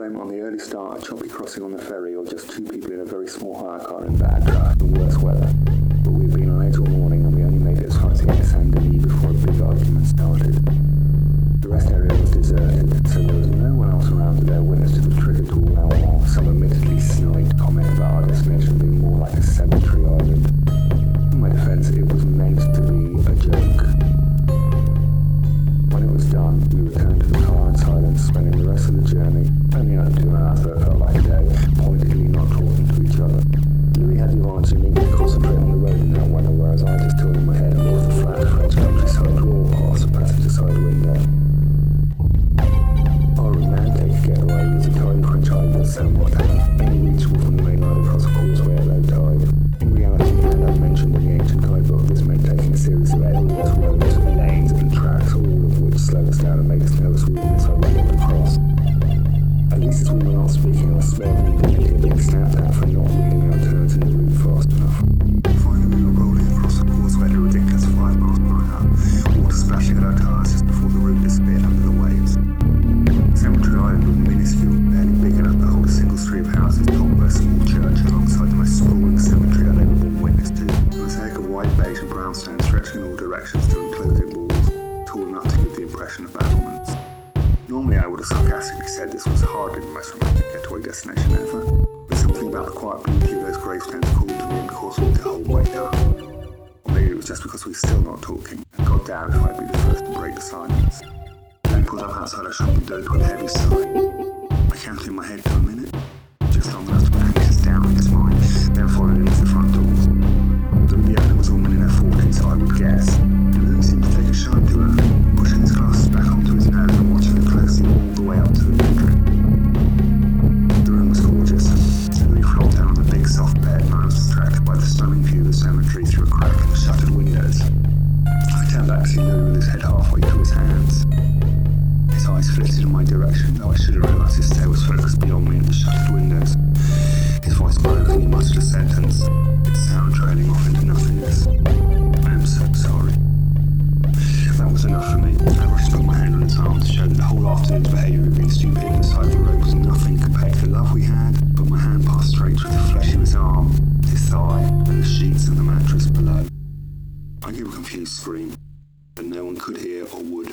blame it on the early start, a choppy crossing on the ferry, or just two people in a very small hire car in bad traffic and worse weather. But we'd been on edge all morning and we only made it as far as the Saint-Denis before a big argument started. The rest area was deserted, so there was no one else around to bear witness to the trigger to all our while some admittedly snide comment about our destination being more like a cemetery island. In my defence, it was meant to be a joke. When it was done, we returned to the car in silence, spending the rest of the journey, only under 2 hours but it felt like a day, pointedly not talking to each other. Louis had the advantage of needing to concentrate on the road in that weather, whereas I just turned my head and watched the flat French countryside roar past the passenger side window. Our romantic getaway was a tiny French island of Saint-Martin, only reachable from the mainland across a causeway at low tide. In reality, and I mentioned in the ancient guidebook, this meant taking a series of endless roads, lanes and tracks, all of which slowed us down and made us nervous we were so able to cross. At least as we were not speaking, I spared the indignity of being snapped at for not reading our turns in the route fast enough. Finally, we were rolling across the causeway at a ridiculous 5 miles per hour, water splashing at our tires just before the route disappeared under the waves. Cemetery Island was minuscule, barely big enough to hold a single street of houses topped by a small church alongside the most sprawling cemetery I'd ever been witness to. There was a heck of white, beige and brownstone stretching in all directions to enclosing walls, tall enough to give the impression of battlements. Normally I would have sarcastically said this was hardly the most romantic getaway destination ever, but something about the quiet beauty of those gravestones called to me and caused me to hold my tongue. Or maybe it was just because we were still not talking, and God damn if I'd be the first to break the silence. Then pulled up outside a shopping dote with a heavy sigh. I counted in my head for a minute, just long enough to put anxious doubt in his mind, then followed him to the front doors. The owner was a woman in her 40s, so I would guess, and Louis seemed to take a shine to her, pushing his glasses back onto his nose and watching her closely all the way up to the bedroom. The room was gorgeous. Louis flopped down on the big soft bed and I was distracted by the stunning view of the cemetery through a crack in the shuttered windows. I turned back to see Louis with his head halfway through his hands. His eyes flitted in my direction, though I should have realised his stare was focused beyond me at the shuttered windows. His voice broke and he muttered a sentence, its sound trailing off into nothingness. I am so sorry. That was enough for me. I rushed to put my hand on his arm to show that the whole afternoon's behaviour of being stupid on the side of the road was nothing compared to the love we had, but my hand passed straight through the flesh of his arm, his thigh, and the sheets and the mattress below. I gave a confused scream, but no one could hear or would.